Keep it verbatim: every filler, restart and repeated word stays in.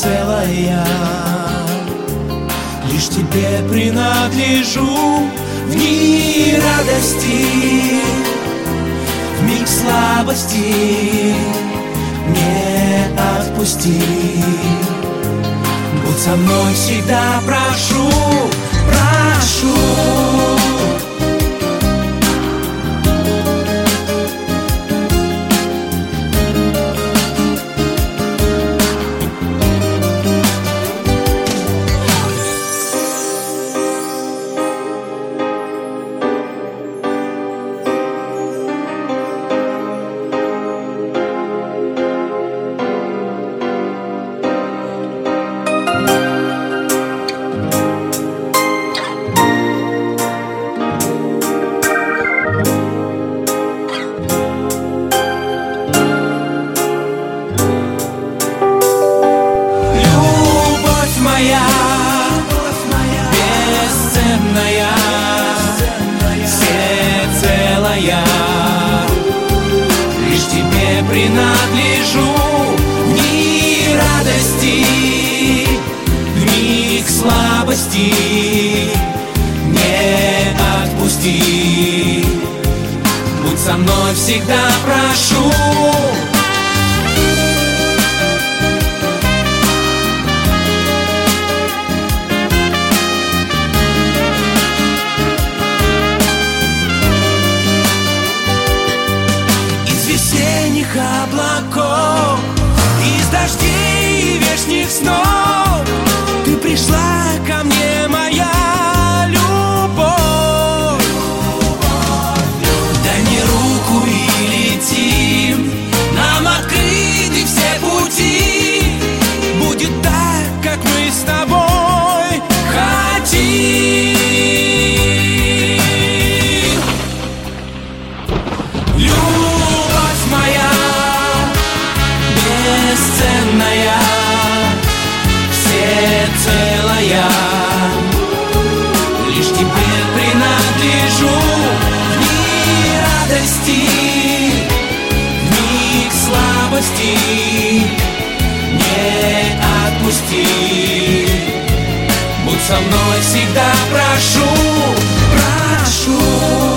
всецелая. Лишь тебе принадлежу в дни радости, в миг слабости не отпусти. Будь со мной всегда, прошу, прошу. Бесценная, всецелая, лишь тебе принадлежу в дни радости, в миг слабости не отпусти. Будь со мной всегда, прошу. Облаков, из дождей и вешних снов ты пришла ко мне, моя любовь. Дай мне руку и летим, нам открыты все пути. Будет так, как мы с тобой хотим. Любовь моя бесценная, всецелая, лишь тебе принадлежу в дни радости, в миг слабости не отпусти. Будь со мной всегда, прошу, прошу.